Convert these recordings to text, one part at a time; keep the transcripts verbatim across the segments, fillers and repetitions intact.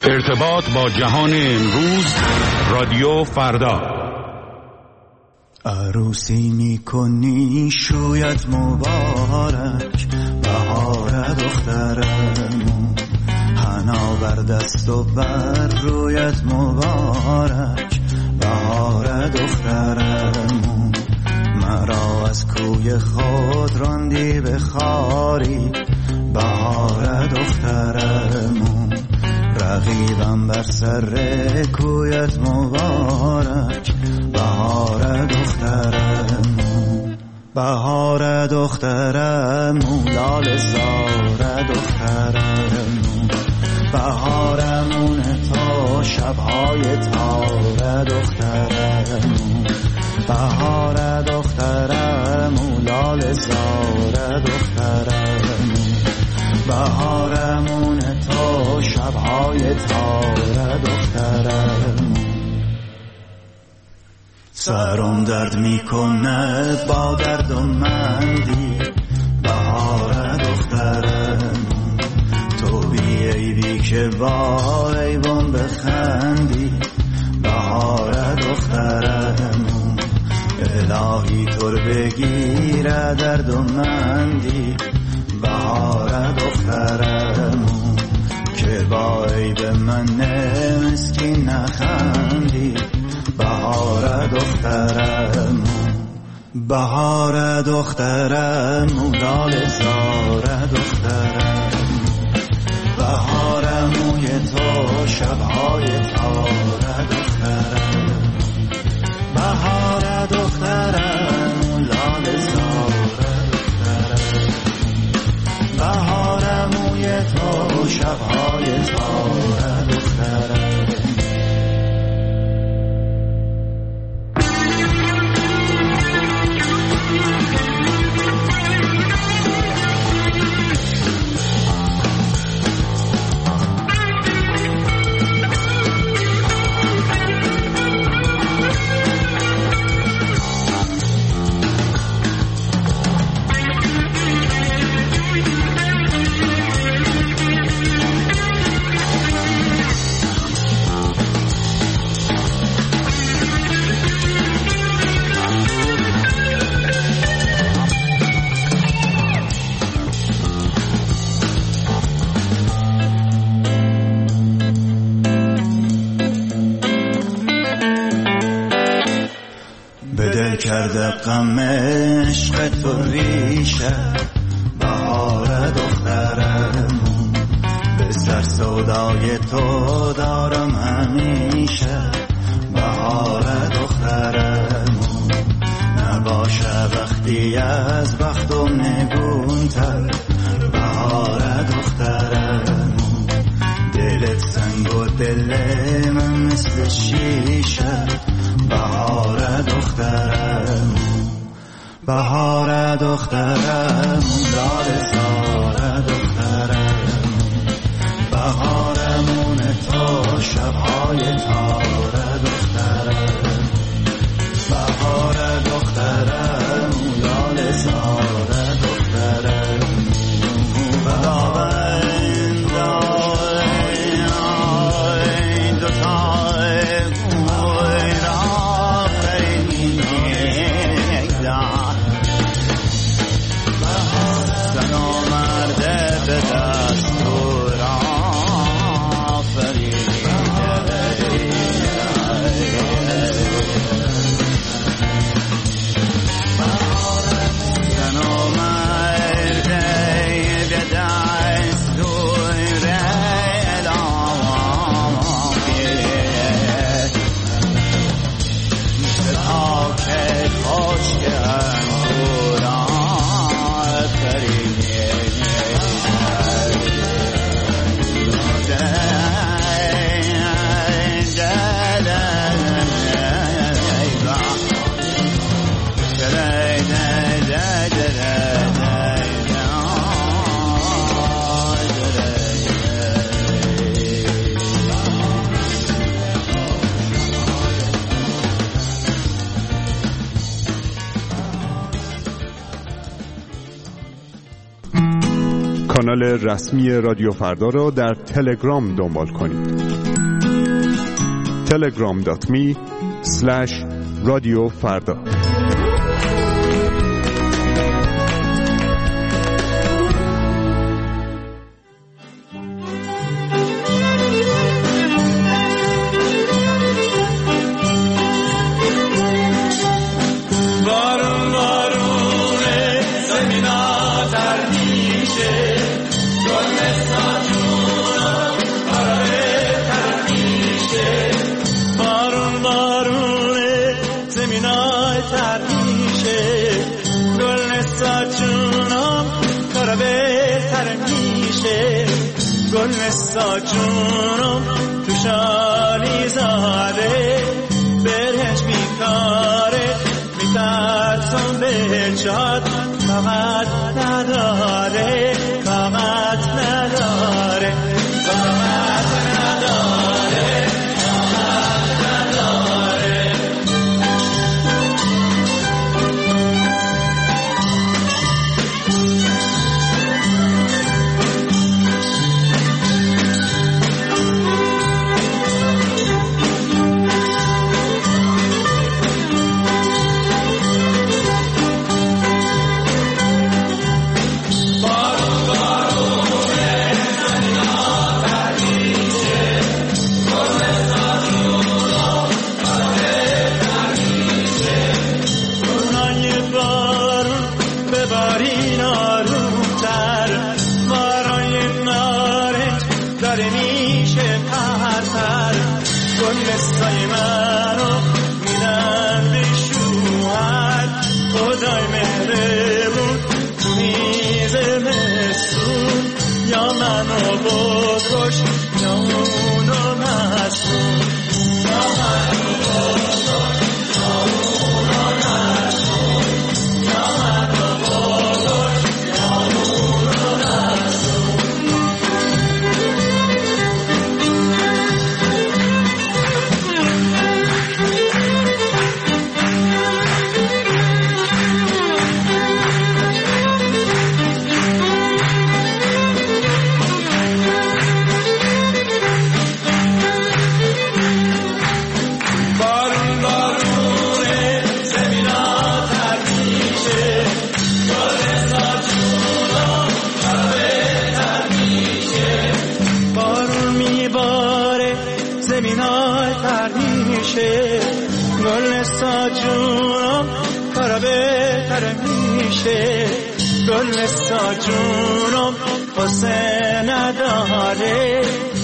ارتباط با جهان امروز، رادیو فردا. عروسی میکنی شویت مبارک، بهار دخترمون، حنا بر دست و بر رویت مبارک، بهار دخترمون. مرا از کوی خود راندی به خاری، بهار دخترمون. رقیبم بر سر کویت مبارک، بهار دخترمون. بهار دخترمون، لاله زار دخترمون. بهارمون تا شبهای تار دخترمون. بهار دخترمون، لاله زار دخترمون. بهارمون تا شبهای تار دخترمون. سرم درد میکنه با درد و مندی، بهار دخترمون. تو بی عیبی که با عیبم بخندی، بهار دخترمون. الهی تر بگیره درد و مندی، بهار دخترمون. که با عیب من مسکین نخندی، بهار دخترمون. بهار دخترمون، لاله زار دخترمون. بهارموی تو شبهای تار دخترمون. بهار دخترمون، لاله زار دخترمون. بهارموی تو شبهای تار دخترمون. کرده غم عشق تو ریشه، بهار دخترمون. به سر سودای تو دارم همیشه، بهار دخترمون. نباشه وقتی از بختم نگونتر، بهار دخترمون. دلت سنگ و دل من مثل شیشه، بهار دخترمون. بهار دخترمون، لاله زار دخترمون. بهارمون تا شبهای تار دخترمون. بهار دخترمون، لاله زار دخترمون. کانال رسمی رادیو فردا را در تلگرام دنبال کنید. تلگرام دات می اسلش رادیو فردا. ساجونم تو شالی زاده برهش بیکاره میترسم به جاد فقط نداره فقط نداره فقط نداره فقط نداره گل ساجونم قصه نداره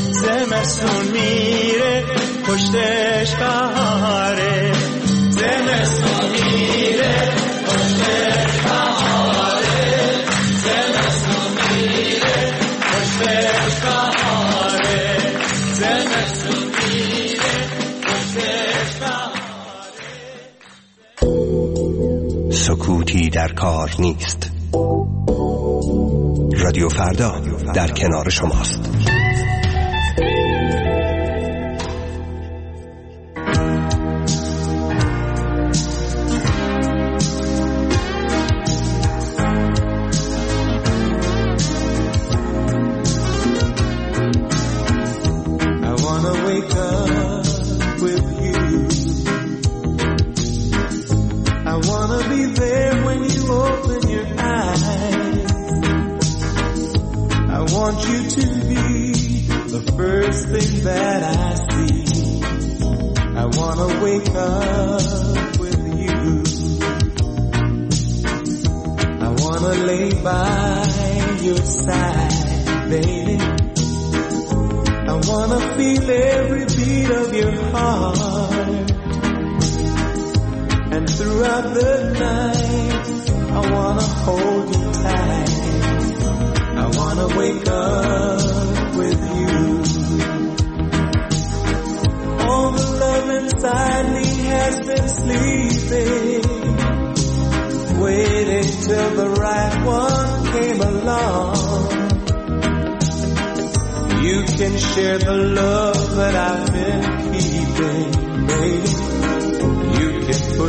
زمستون میره پشتش بهاره زمستون میره پشتش بهاره زمستون میره پشتش بهاره زمستون میره پشتش بهاره. سکوتی در کار نیست. رادیو فردا در کنار شماست.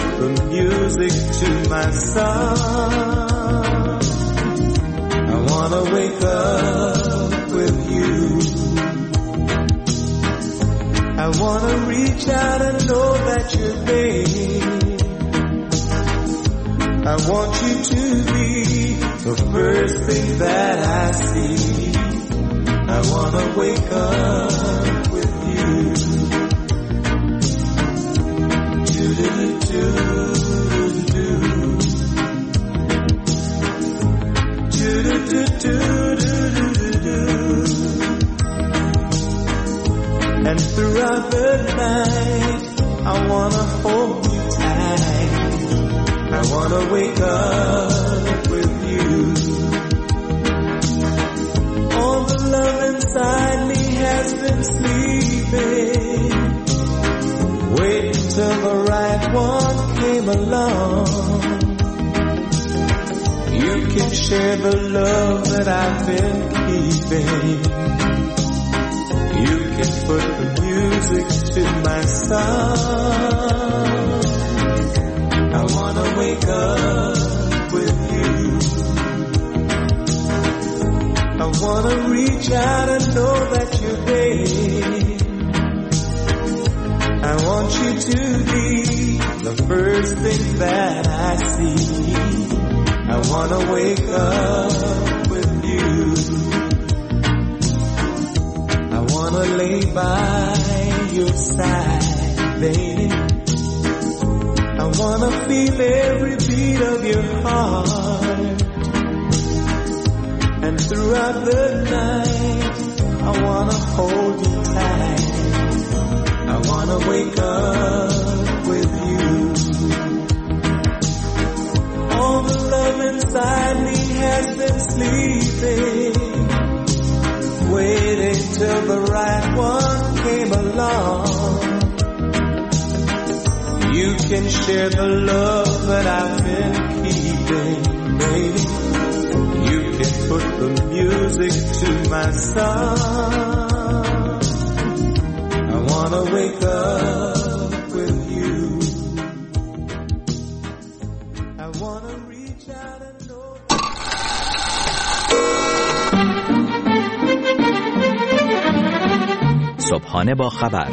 I wanna wanna wake up with you. I wanna reach out and know that you're there. I want you to be the first thing that I see. I wanna wake up with you. Do-do-do-do. And throughout the night, I wanna hold you tight. I wanna wake up with you. All the love inside me has been sleeping. Wait until the right one came along. You can share the love that I've been keeping. You can put the music to my song. I wanna wake up with you. I wanna reach out and know that you're there. I want you to be the first thing that I see. I wanna wake up with you. I wanna lay by your side, baby. I wanna feel every beat of your heart. And throughout the night, I wanna hold you tight. I wanna wake up with you. All the love inside me has been sleeping, waiting till the right one came along. You can share the love that I've been keeping, baby. You can put the music to my song. I wanna wake up with you. I wanna reach out and know. صبحانه با خبر،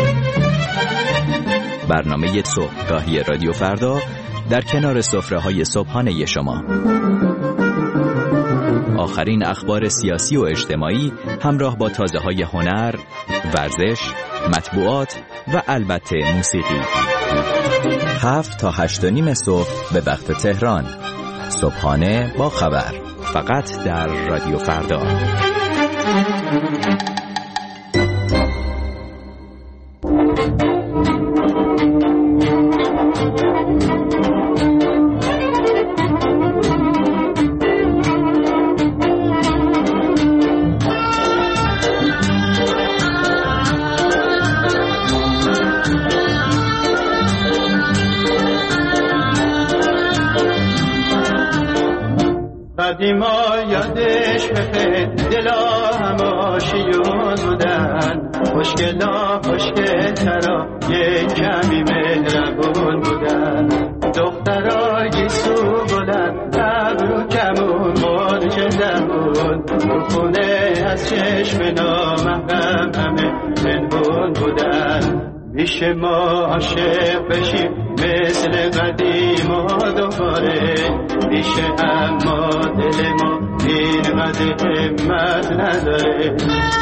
برنامه صبحگاهی رادیو فردا در کنار سفره‌های صبحانه شما. آخرین اخبار سیاسی و اجتماعی همراه با تازه‌های هنر، ورزش، مطبوعات و البته موسیقی. هفت تا هشت و نیم صبح به وقت تهران. صبحانه با خبر، فقط در رادیو فردا. قدیما یادش بخیر دلا هماشیون بودن، خوشگلا خوشگلترا یک کمی مهربون بودن، دخترا گیسو بودن ابرو کمون مرچ دمون، رو خونه از چشم نامحرم همه پنهون بودن. میشه ما عاشق بشیم مثل قدیما دوباره، میشه اما دل ما اینقدر همت نداره.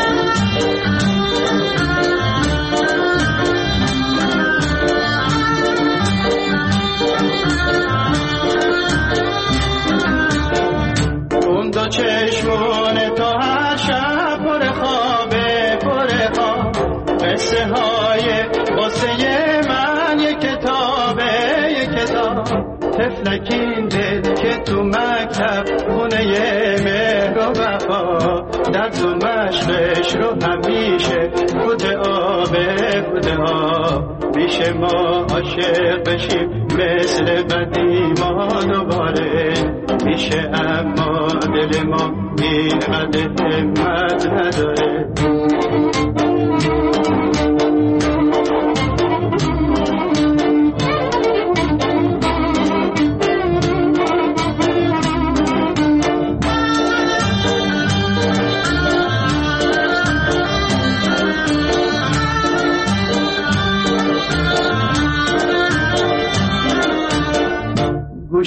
اون دو چشمونه تا هر شب پر خوابه پر خواب، قصه های قصه من یک کتابه یک کتاب، تفلکین دل که تو مکتب خونه مهر و وفا، در ظلمش قش رو همیشه بوده آبه بوده آب. میشه ما عاشق بشیم مثل قدیما دوباره، میشه اما دل ما اینقدر همت نداره.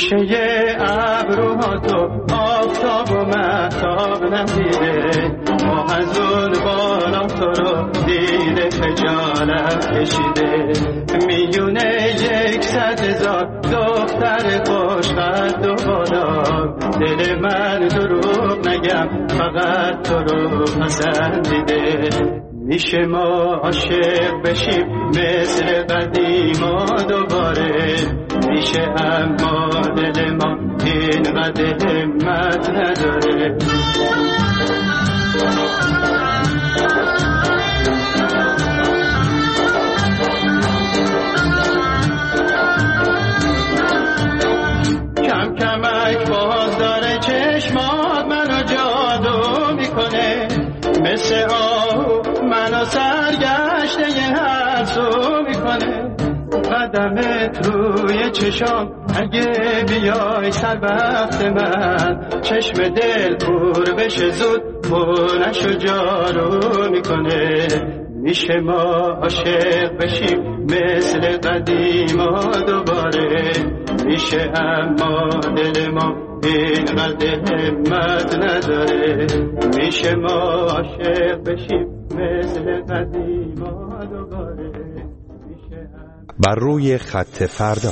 گوشه ابروها تو آفتاب و مهتاب ندیده، ما از اون بالا تو رو دیده خجالت کشیده. میونه یک صد هزار دختر خوشقد و بالا، دل من دروغ نگم فقط تو رو پسندیده. میشه ما عاشق بشیم مثل قدیما دوباره، میشه اما دل ما اینقدر همت نداره. کم کمک باز داره چشمات منو جادو میکنه، مثل آهو منو سرگشته هر سو میکنه. قدمت روی چشام اگه بیای سر وقت من، چشم دل پر بشه زود خونش و جارو میکنه. میشه ما عاشق بشیم مثل قدیما دوباره، میشه اما دل ما اینقدر همت نداره. میشه ما عاشق بشیم مثل قدیما دوباره. بر روی خط فردا.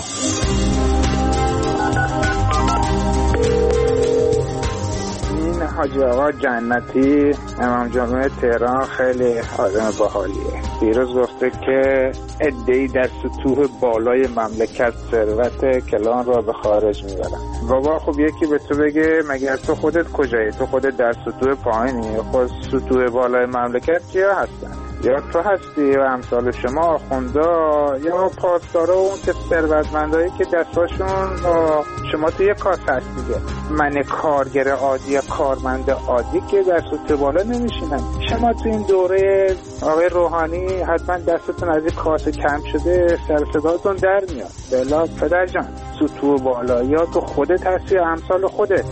این حاجی آقا جنتی امام جمعه تهران خیلی آدم باحالیه. دیروز گفته که عده‌ای در سطوح بالای مملکت ثروت کلان را به خارج میبرن. بابا خب یکی به تو بگه مگر تو خودت کجایی؟ تو خودت در سطوح پایینی؟ خود سطوح بالای مملکت کیا هستن؟ یا تو هستی و امثال شما آخوندا، یا پاسدارا و اون که ثروتمندایی که دستاشون شما توی کاس هست دیگه. من کارگر عادی، کارمند عادی که در سطوح بالا نمیشینن. شما تو این دوره آقای روحانی حتما دستتون از این کاسه کم شده، سر صداتون در میاد. بلا پدر جان، سطوح بالا یا تو خودت هستی یا امثال خودت.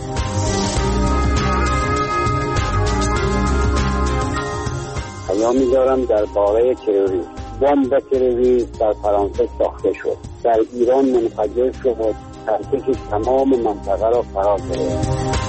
پیام می‌دارم درباره تروریسم. بمب تروریسم در فرانسه ساخته شد، در ایران منفجر شد، ترکش تمام منطقه را فرا گرفت.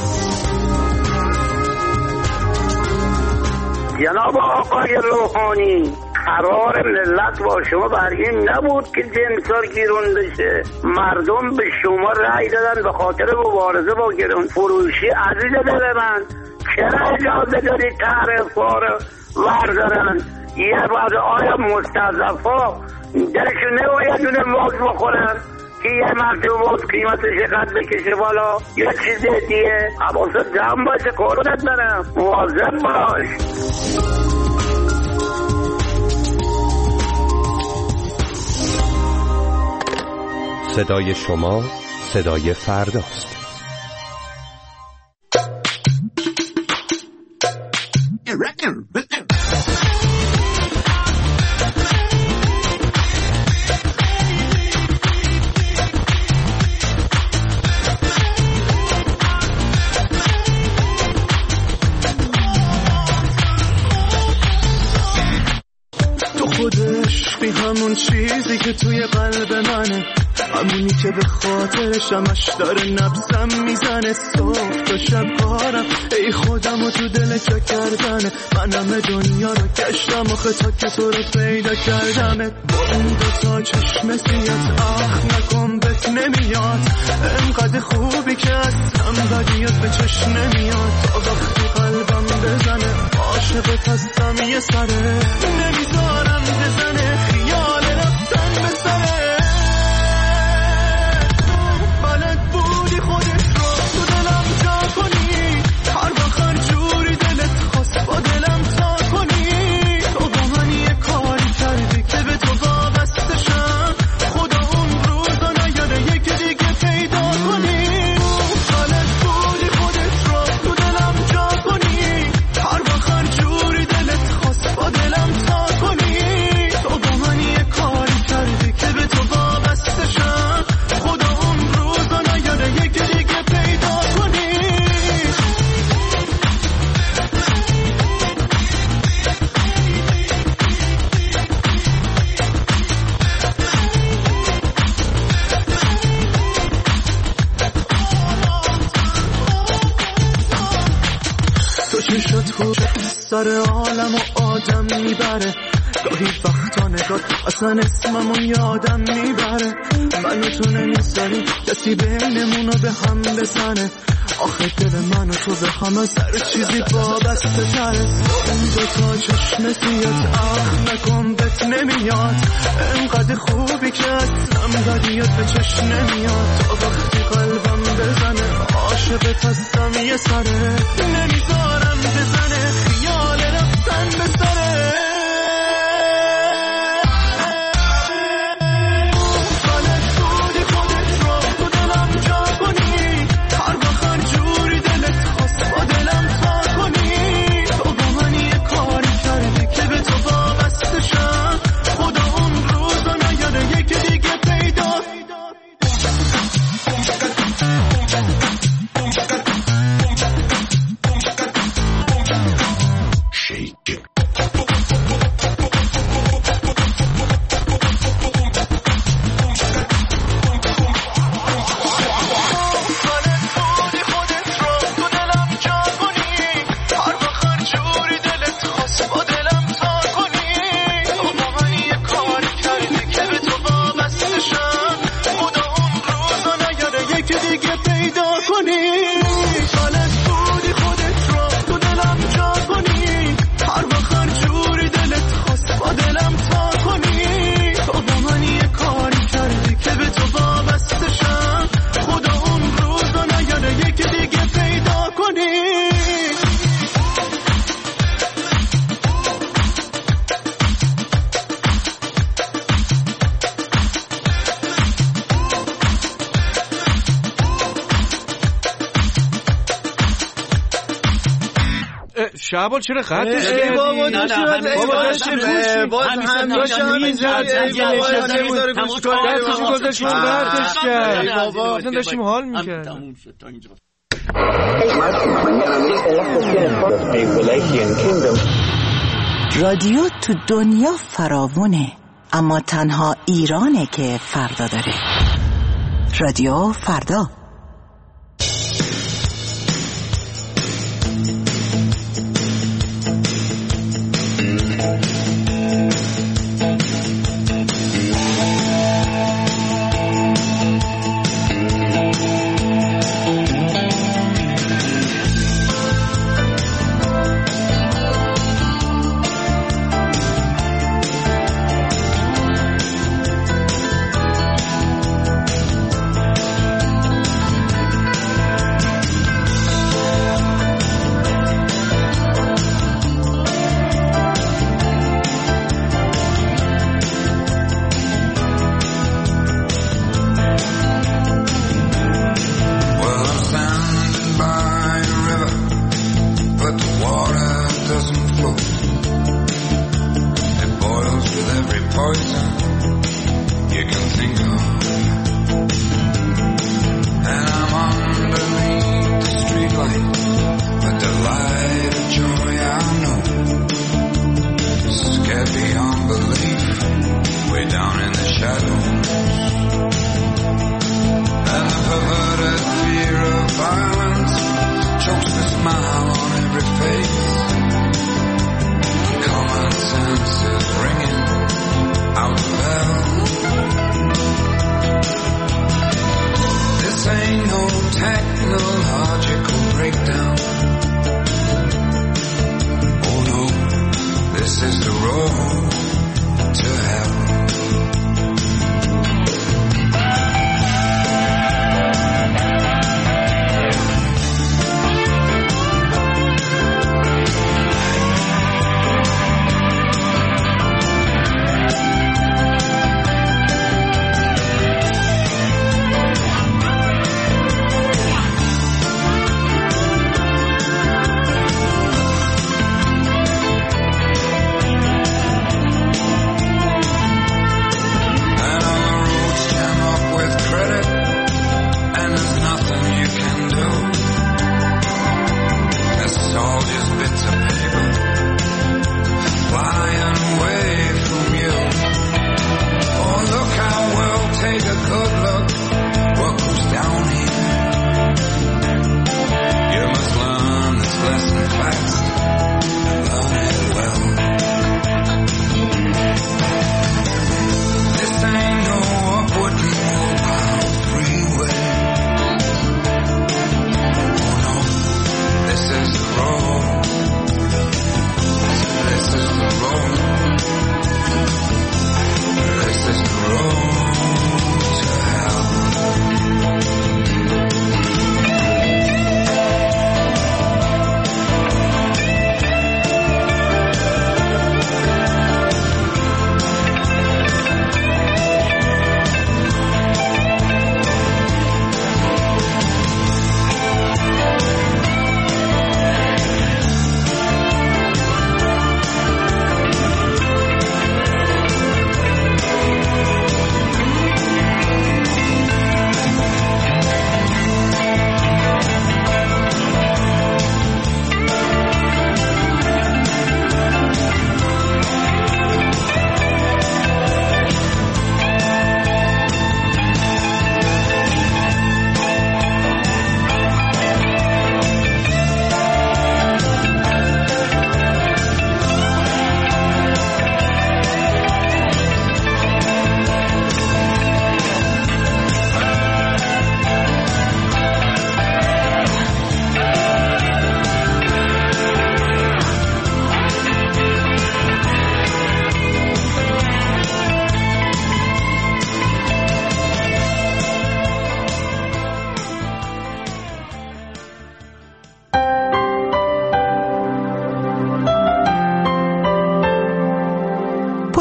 جناب آقای روحانی، قرار ملت با شما بر این نبود که جنسار گیرون بشه. مردم به شما رأی دادن به خاطر مبارزه با گرون فروشی. عزیز دل من، چرا اجازه داری طرفدار وردارن؟ یه بعد آیا مستضعفا درشون نباید دونه واز بخورن که یه مرتبه واز قیمتش قد بکشه بالا؟ یه چیز دیگه حواست جمع باشه، قربونت برم، مواظب باش. صدای شما صدای فرداست. تو خودش بی همون چیزی که توی قلب منه، همونی که به خاطرش همش داره نبضم میزنه. صبح تا شب کارم ای خودم و تو دل چه کردنه. من همه دنیا رو گشتم آخه تا که تو رو پیدا کردمت. با اون دوتا چشم سیات آخ نکن بهت نمیاد، انقدر خوبی که هستم بدیت به چشم نمیاد. تا وقتی قلبم بزنه عاشقت هستم یه سره، نمیذارم بزنه خیال رفتن به سره. با دلم تا کنی سر عالم و آدم میبره. گاهی وقتا نگاه اصلا اسممو یادم میبره. من و تو نمیذاری کسی بینمونو به هم بزنه. آخه دل من و تو به هم از هر چیزی وابسته تره. اون دوتا چشم سیات اخ نکن بهت نمیاد. انقدر خوبی که اصلا بدیات به چشم نمیاد. تا وقتی قلبم بزنه عاشقت هستم یه سره. نمیذارم بزنه خیال رفتن به سره. شعبان چرا خطش کردی؟ بابا داشتیم باز هم داشتیم خطش کردی بابا اصلا داشتیم حال میکردیم. رادیو تو دنیا فراوونه، اما تنها ایرانه که فردا داره. رادیو فردا.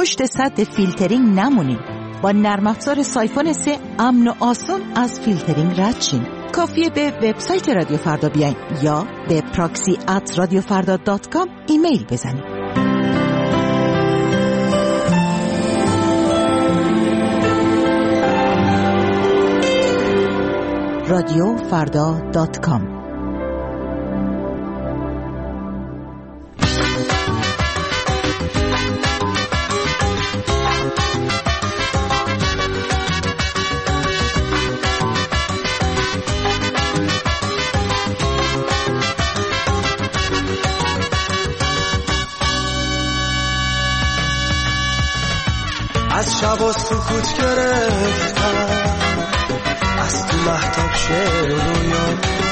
پشت سد فیلترینگ نمونین. با نرم افزار سایفون سه امن و آسان از فیلترینگ رد شین. کافیه به وبسایت رادیو فردا بیاین یا به پراکسی ات رادیو فردا دات کام ایمیل بزنید. رادیو فردا دات کام. از شب و سکوت گرفتم، از تو مهتاب شعر و رویا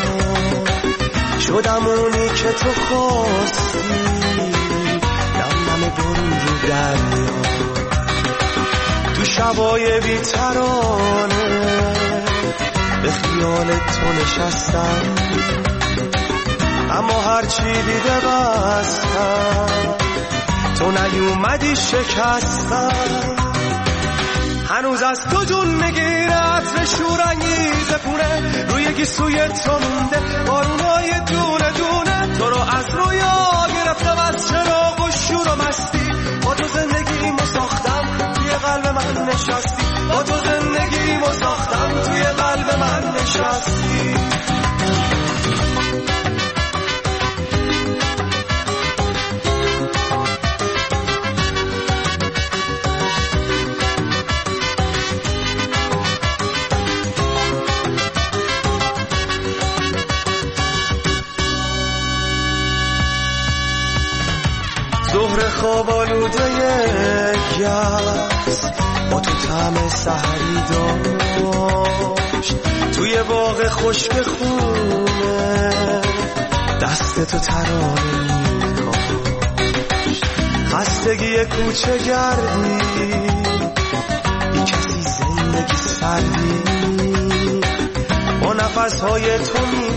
شدم اونی که تو خواستی، نم نم برون رو دریا، تو شبای بی‌ترانه به خیال تو نشستم، اما هرچی دیده بستم تو نیومدی شکستم. هنوز از تو جون میگیره عطر شورانگیز پونه، روی گیسوی تو مونده بارونای دونه دونه، تو رو از رویا گرفتم از چراغ و شور و مستی، با تو زندگیمو ساختم توی قلب من نشستی، با تو زندگیمو ساختم توی قلب من نشستی. ظهر خواب آلوده گس با تو طعم سحری داشت، توی باغ خشک خونه دست تو ترانه می‌کاشت، خستگی کوچه گردی بی کسی زندگی سردی، با نفسهای تو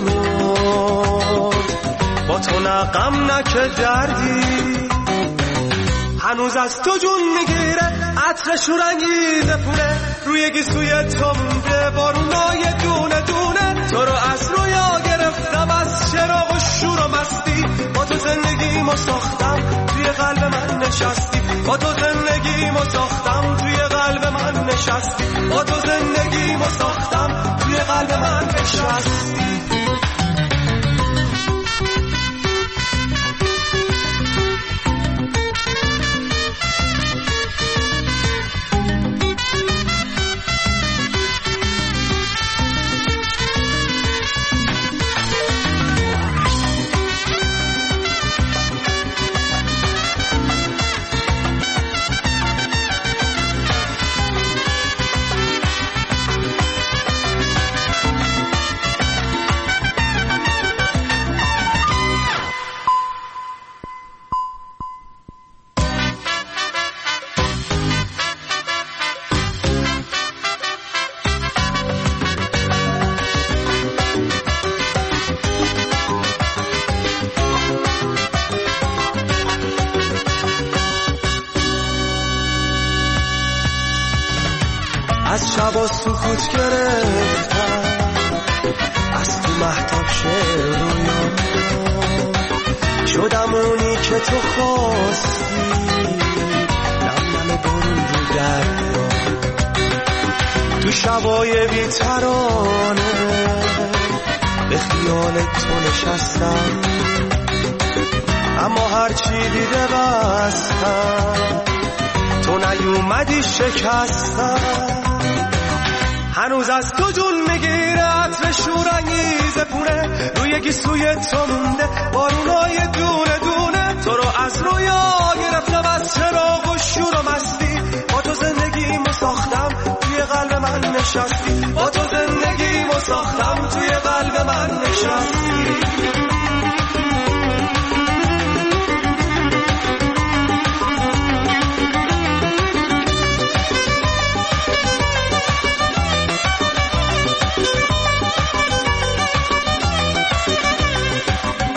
میمرد با تو نه غم نه که دردی. هنوز از تو جون میگیره عطر شورانگیز پونه، روی گیسوی تو مونده بارونای دونه دونه، تو رو از رویا گرفتم از چراغ و شور و مستی، با تو زندگیمو ساختم توی قلب من نشستی، با تو زندگیمو ساختم توی قلب من نشستی، با تو زندگیمو ساختم توی قلب من نشستی. از شب سکوت گرفتم، از تو مهتاب شعر رویا شدم اونی که تو خواستی، نم نم برون رو دریا، تو شبای بی‌ترانه به خیال تو نشستم، اما هرچی دیده بستم تو نیومدی شکستم. هنوز از تو جون میگیره عطر شورانگیز پونه، روی گیسوی تو مونده بارونای دونه دونه، تو رو از رویا گرفتم از چراغ و شور و مستی، با تو زندگیمو ساختم توی قلب من نشستی، با تو زندگیمو ساختم توی قلب من نشستی.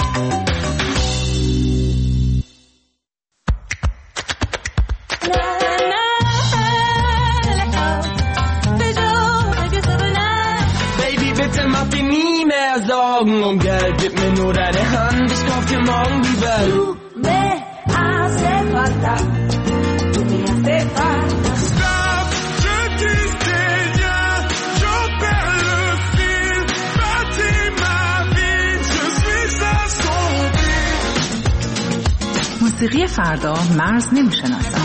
La Augen umgelt, gib mir nur deine Hand, ich kauf dir morgen die Welt. Du me hace falta, du me hace falta. Stop, je disais rien, je perds le fil, bâtis ma vie, je suis assombri. موسیقی فردا مرز نمیشناسد.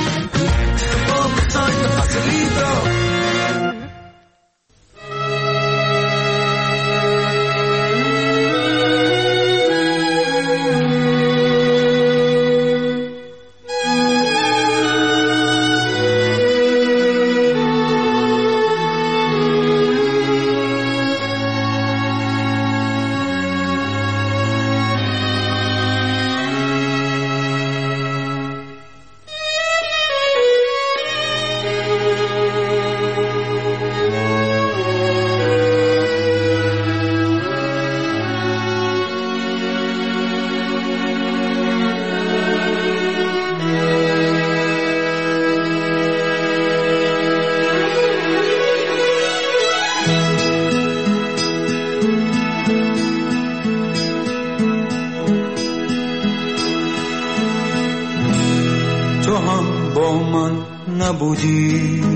نبودی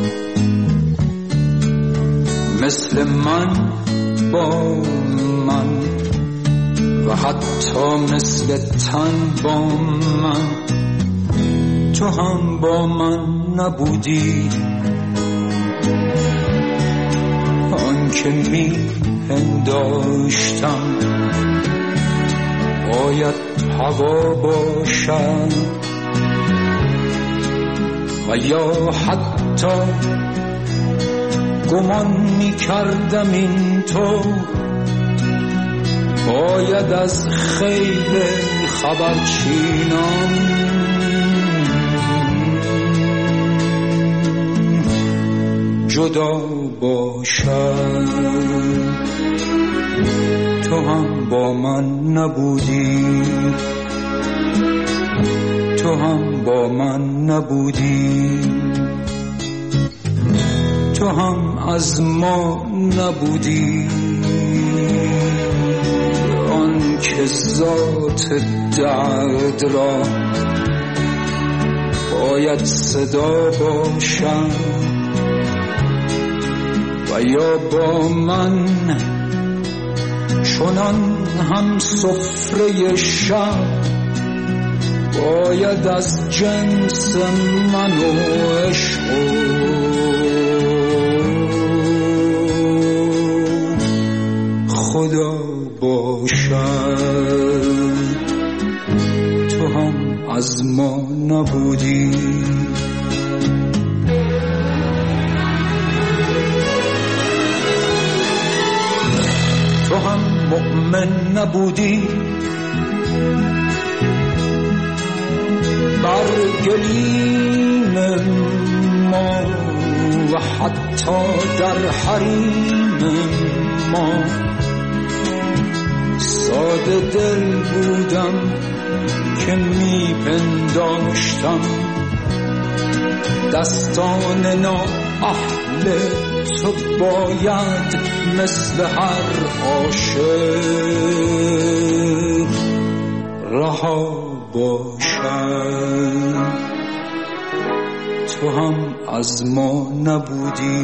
مثل من با من و حتی مثل تن با من تو هم با من نبودی آن که می پنداشتم باید هوا باشد و یا حتی گمان می کردم این تو باید از خیل خبرچینان جدا باشد تو هم با من نبودی تو هم با من نبودی تو هم از ما نبودی آن که ذات درد را باید صدا باشم و یا با من چنان هم سفره شب باید از جنس من و عشق خدا باشد تو هم از ما نبودی تو هم مؤمن نبودی بر گلیم ما و حتی در حریم ما ساده دل بودم که می پنداشتم دستان نا اهل تو باید مثل هر عاشق رها باشد تو هم از ما نبودی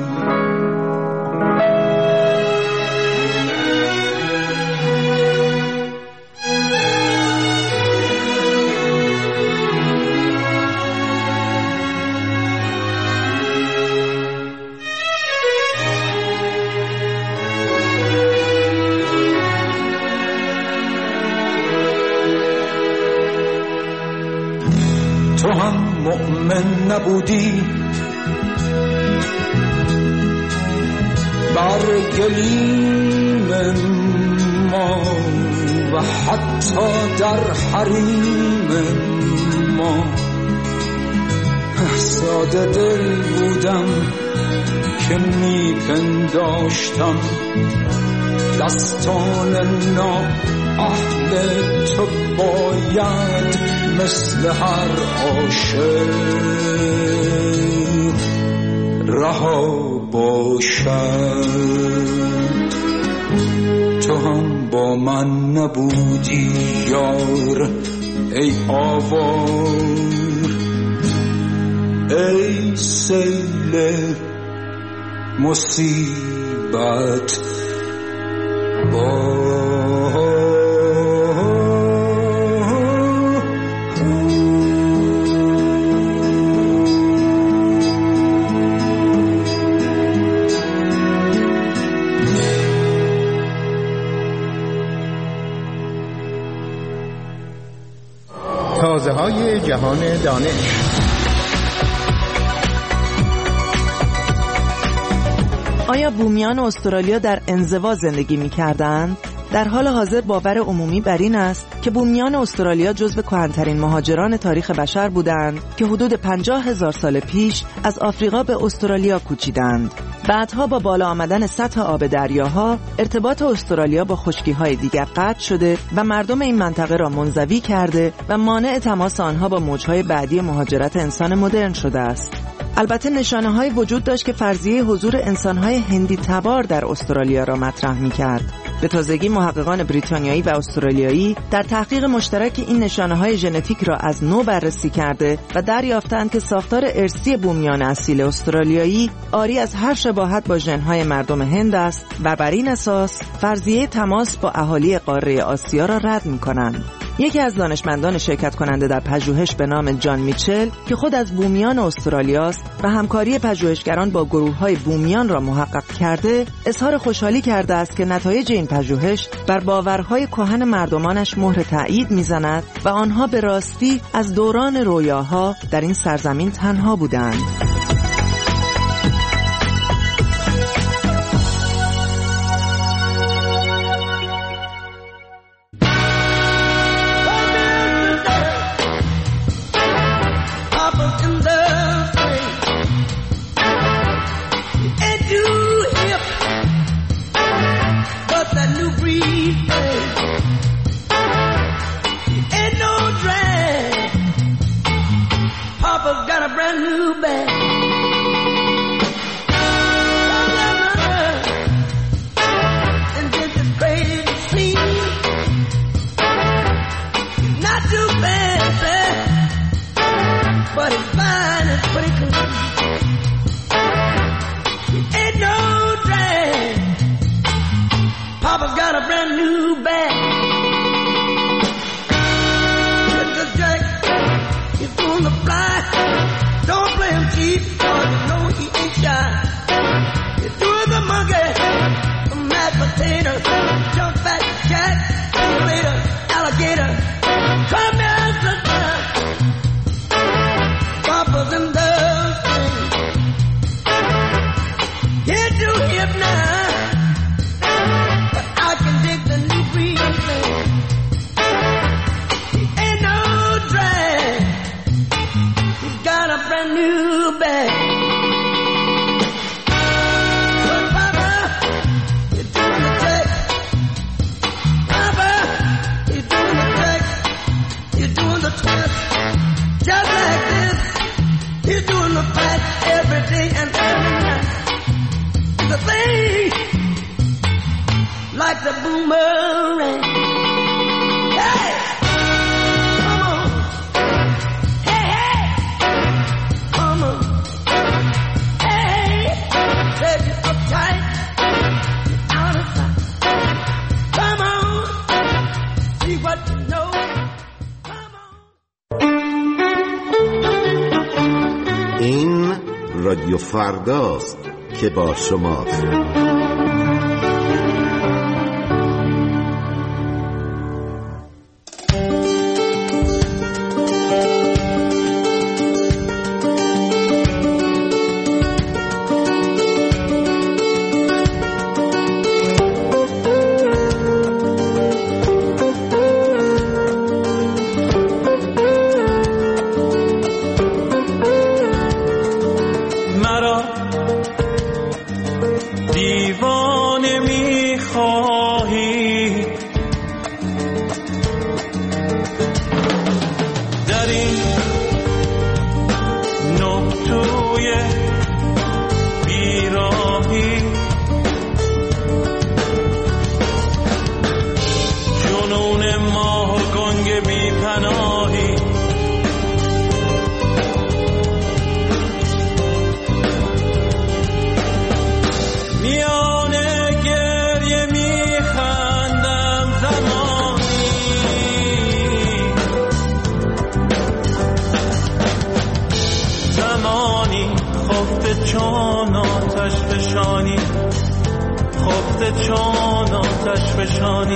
تو هم مؤمن نبودی بر گلیم ما و حتی در حریم ما ساده دل بودم که می پنداشتم دستان نا اهل تو باید مثل هر عاشق رها باشد تو هم نبودی یار ای آوار، ای سیل مصیبت با تازه های جهان دانش. آیا بومیان استرالیا در انزوا زندگی می‌کردند؟ در حال حاضر باور عمومی بر این است که بومیان استرالیا جزو کهن‌ترین مهاجران تاریخ بشر بودند که حدود پنجاه هزار سال پیش از آفریقا به استرالیا کوچیدند. بعدها با بالا آمدن سطح آب دریاها، ارتباط استرالیا با خشکی‌های دیگر قطع شده و مردم این منطقه را منزوی کرده و مانع تماس آنها با موج‌های بعدی مهاجرت انسان مدرن شده است. البته نشانه‌های وجود داشت که فرضیه حضور انسان‌های هندی تبار در استرالیا را مطرح می‌کرد. به تازگی محققان بریتانیایی و استرالیایی در تحقیق مشترک این نشانه‌های ژنتیک را از نو بررسی کرده و دریافتند که ساختار ارثی بومیان اصیل استرالیایی عاری از هر شباهت با ژن‌های مردم هند است و بر این اساس فرضیه تماس با اهالی قاره آسیا را رد می‌کنند. یکی از دانشمندان شرکت کننده در پژوهش به نام جان میچل که خود از بومیان استرالیا است و همکاری پژوهشگران با گروه‌های بومیان را محقق کرده، اظهار خوشحالی کرده است که نتایج این پژوهش بر باورهای کهن مردمانش مهر تأیید می‌زند و آنها به راستی از دوران رویاها در این سرزمین تنها بودند. این رادیو فرداست که با شماست. زمانی خفته چون آتش فشانی، خفته چون آتش فشانی.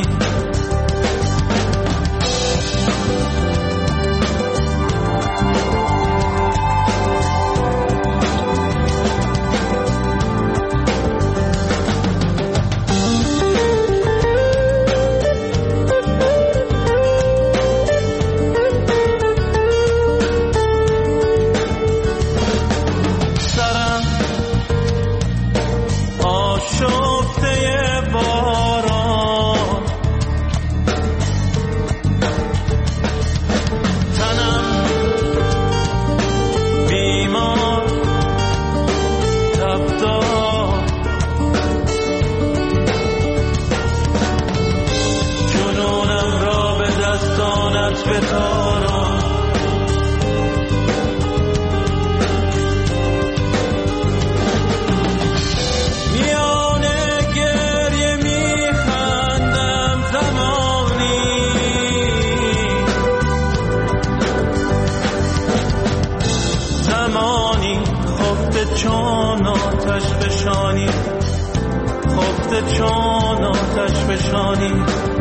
چون آتش فشانی.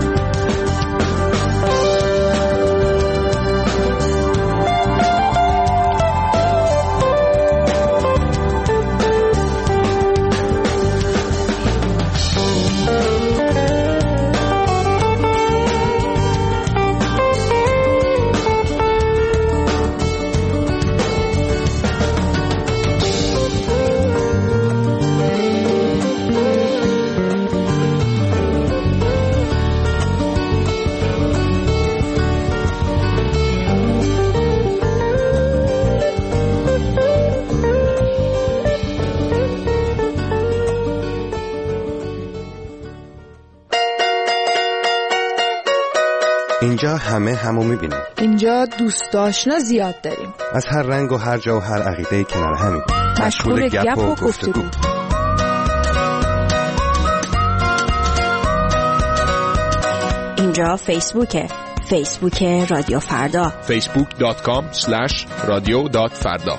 اینجا همه همو میبینیم. اینجا دوست آشنا زیاد داریم. از هر رنگ و هر جا و هر عقیده کنار همیم. مشغول گپ و گفتگو. اینجا فیسبوکه. فیسبوک رادیو فردا. فیسبوک دات کام اسلش رادیو دات فردا.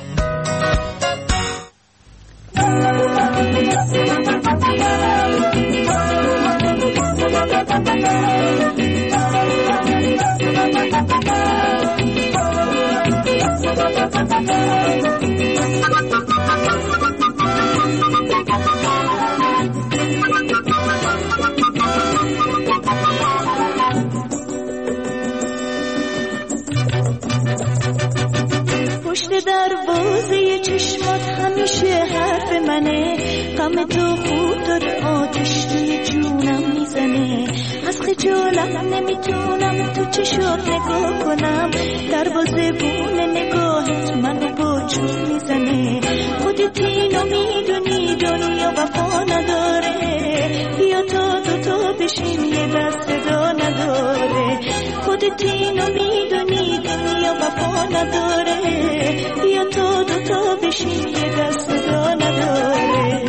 پشت دروازه چشمات همیشه حرف منه، غم تو خود داره آتش توی جونم میزنه. از خجالت نمیتونم تو چشات نگاه کنم، دروازه بونه نگاهت منو با چون میزنه. خودت اینو میدونی دنیا وفا نداره، بیا تا دوتا بشیم یه دست صدا نداره. خودت اینو میدونی دنیا وفا نداره، بیا تا دوتا بشیم یه دست صدا نداره.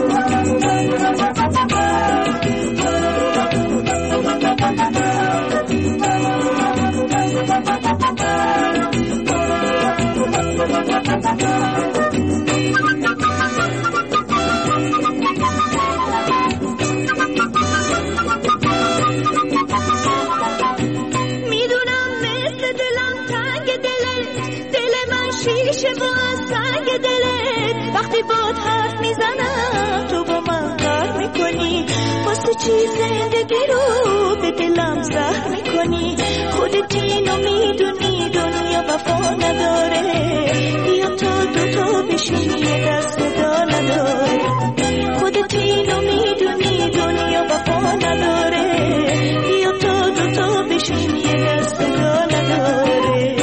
میدونم مثل دلم تنگ دلت، دل من شیشه و از سنگ دلت. وقتی باد حرف میزنم تو با من قهر میکنی، واسه چی زندگی رو به دلم زهر میکنی. خودت اینو میدونی دنیا وفا نداره، بیا تا دوتا بشیم یه دست صدا نداره. خودت اینو میدونی دنیا وفا نداره، بیا تا دوتا بشیم یه دست صدا نداره.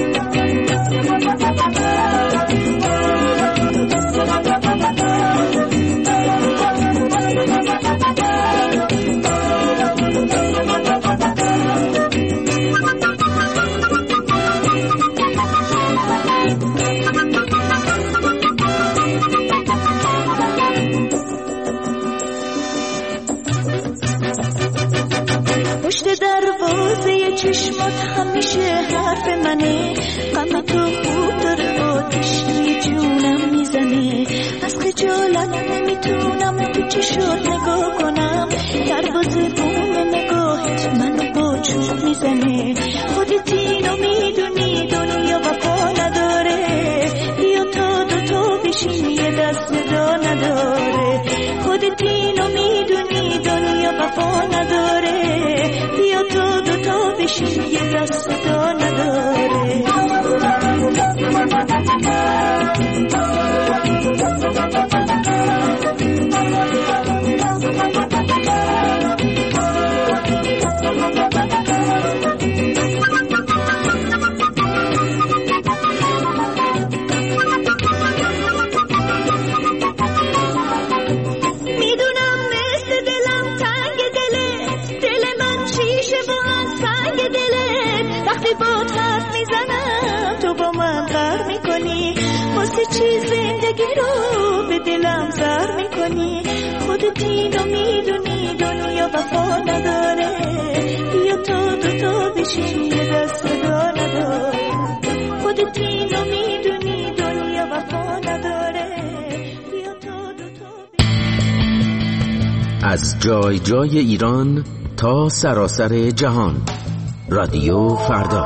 پشت دروازه چشمات همیشه حرف منه، غم تو خود داره آتش توی جونم همه چیز زندگی رو به دلم زر میکنی، خودت اینو میدونی دنیا وفا نداره، بیا تا دوتا بشیم یه دست صدا نداره، خودت اینو میدونی دنیا وفا نداره، بیا تا دوتا بشیم. از جای جای ایران تا سراسر جهان، رادیو فردا.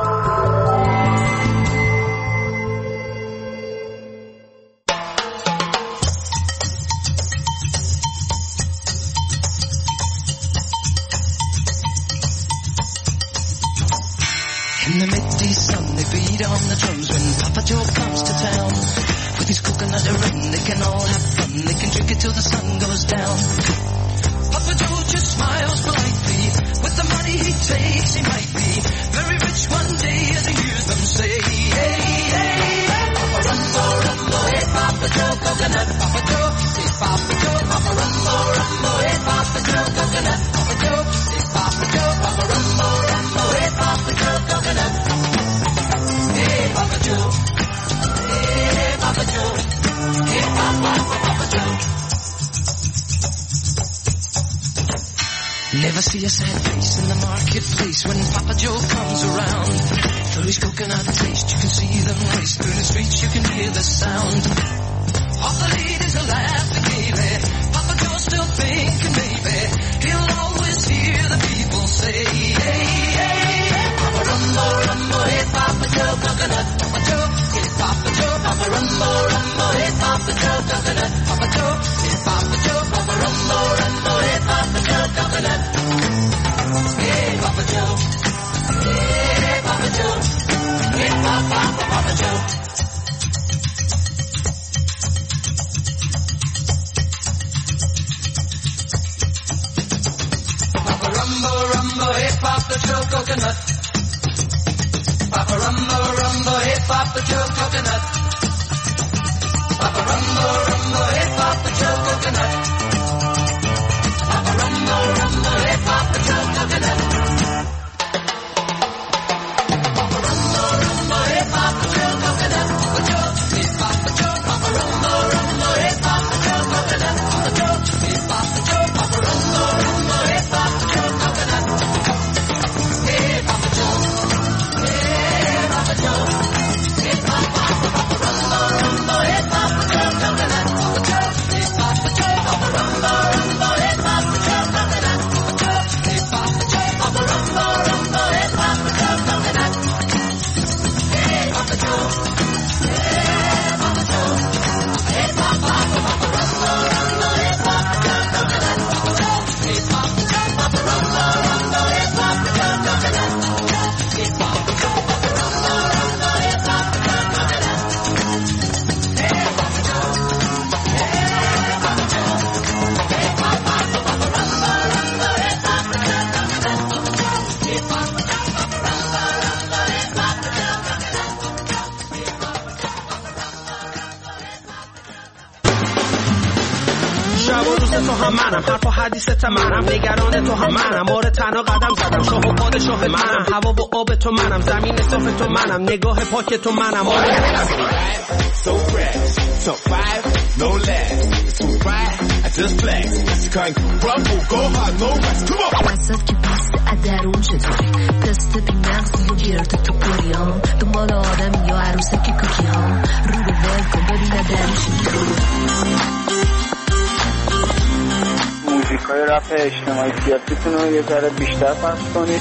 In the midday sun, they beat on the drums when Papa Joe comes to town. With his coconut ring, they can all have fun. They can drink it till the sun goes down. Papa Joe just smiles politely. With the money he takes, he might be very rich one day, as he hears them say, hey, hey, hey, Papa Rumbo, Rumbo, hey, Papa Joe, coconut, Papa Joe, hey, Papa Joe, Papa Rumbo, Rumbo, hey, Papa Joe, coconut, Papa Joe, hey, Papa Joe, Papa Rumbo, Rumbo, hey, Papa Joe, coconut, hey, Papa Joe, hey, Papa Joe, hey, Papa, Papa Joe. Never see a sad face in the marketplace when Papa Joe comes around. Through his coconut taste, you can see them race through the streets, you can hear the sound. All the ladies are laughing gaily. Papa Joe's still thinking maybe he'll always hear the people say, hey, hey, hey, Papa Rumbo, Rumbo, hey, Papa Joe, coconut, Papa Joe, hey, Papa Joe, Papa Rumbo, Rumbo, hey, Papa Joe, coconut, Papa Joe, hey, Papa Joe, Papa Rumbo, Rumbo, hey, Papa Joe, coconut, hey, Papa Joe, hey, Papa Joe, hey, Papa, Papa Joe. Papa Rumbo, Rumbo, hey, Papa Joe, coconut. Papa Rumbo, Rumbo, hey, Papa Joe, coconut. Papa Rumbo, Rumbo, hey, Papa Joe, coconut. Papa Rumbo, Rumbo, hey, Papa Joe, coconut. Papa Rumbo, Rumbo, hey, Papa Joe, coconut. Papa Joe, hey, Papa Joe, Papa Rumbo, Rumbo, hey, Papa Joe, coconut. Papa Joe, hey, Papa Joe, Papa Rumbo, Rumbo, hey, Papa Joe, coconut. Hey, Papa Joe, hey, Papa Joe, hey, Papa, Papa Rumbo, Rumbo, hey, Papa Joe, coconut. Papa Joe, hey, Papa Joe, Papa Rumbo, Rumbo, hey, Papa Joe, coconut. Papa Joe, hey, Papa Joe, Papa Rumbo, Rumbo, hey, Papa Joe, coconut. Hey, Papa Joe, hey, Papa Joe, hey, Papa, Papa Rumbo, Rumbo, hey, Papa Joe, coconut. Papa Joe, hey, Papa Joe, Papa Rumbo, Rumbo, hey, Papa Joe, coconut. Hey, Papa Joe, Papa Rumbo, Rumbo, hey, Papa Joe, coconut. Hey, Papa Joe, hey, Papa Joe, hey, Papa, Papa Rumbo, Rumbo, hey, Papa Joe, coconut. Hey, Papa Joe, Papa Rumbo, Rumbo, hey, Papa Joe, coconut. Hey, Papa Joe, Papa شب و روز تو هم منم، حرف و حدیثت منم، نگران تو هم منم، آره تنها قدم زدم، شاه و پادشاه منم، هوا و آب تو منم، زمین صاف تو منم، نگاه پاک تو منم، آره So fresh, so five, no less. It's too bright, I just flex. You can't crumble, go hard, no rest. Come on. وسط که پست ادرون چطوری تست بیمغزی و گرد تو پریام دنبال آدم یا عروسه که کوکی ها رو به ول کن ببین درش موزیکای رپ اجتماعی سیاسیتون رو یه ذره بیشتر پخش کنید.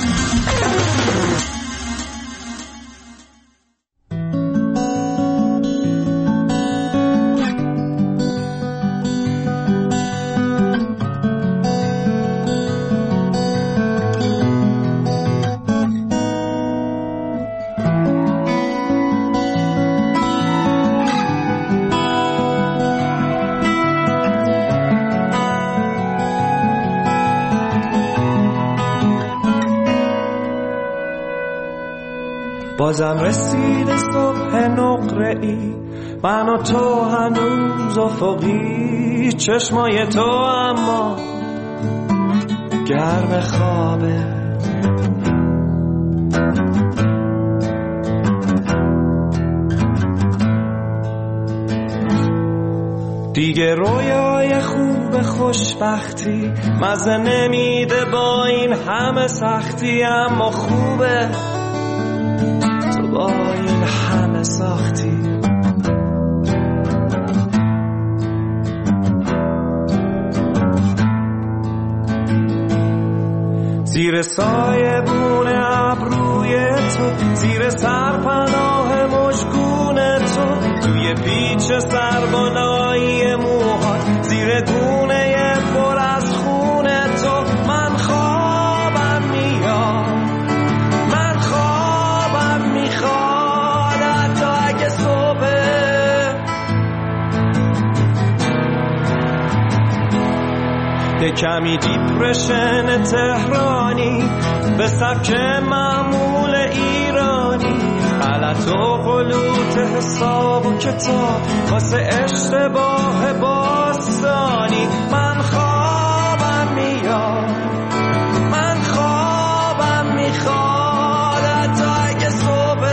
بازم رسید صبح نقره ای، من و تو هنوز افقی، چشمای تو اما گرم خوابه. دیگه رویای خوب خوشبختی مزه نمیده با این همه سختی، اما خوبه تو با این همه ساختی. زیر سایه بون ابروی تو، زیر سرپناه مشکون تو، توی پیچ سربالایی موهات، زیر گونه پر از خون تو. من خوابم میاد، من خوابم میخواد، حتی اگه صبح یه کمی دیپرشن تهرانی به سبک معمول ایرانی، غلط و غلوط حساب و کتاب واسه اشتباه باستانی. من خوابم میاد، من خوابم میخواد، حتی اگه صبح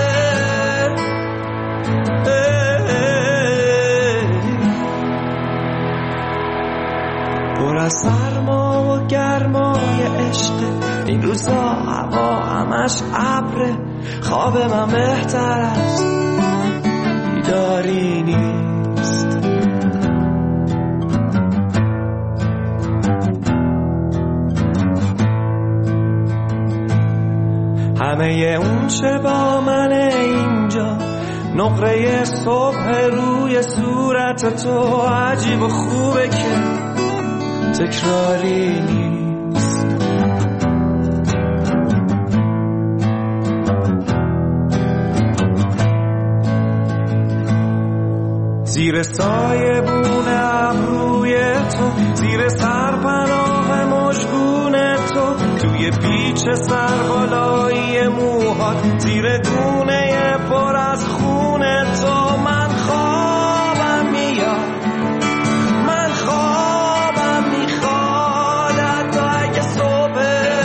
پر از سرما و گرمای عشق. این روزا هوا همش ابره، خواب من بهتر از بیداری نیست. همه اون چه با من اینجا، نقره صبح روی صورت تو، عجیب و خوبه که تکراری نیست. زیر سایه بون ابروی تو، زیر سرپناه مشکون تو، توی پیچ سربالایی موهات، زیر گونه پر از خون تو. من خوابم میاد، من خوابم میخواد، حتی اگه صبح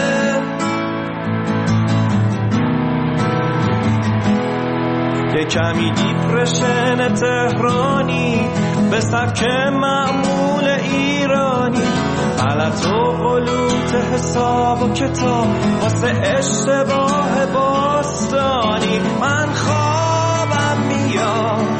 یه کمی دیپرشن تهرانی به سبک معمول ایرانی، غلط و غلوط حساب و کتاب واسه اشتباه باستانی. من خوابم میاد،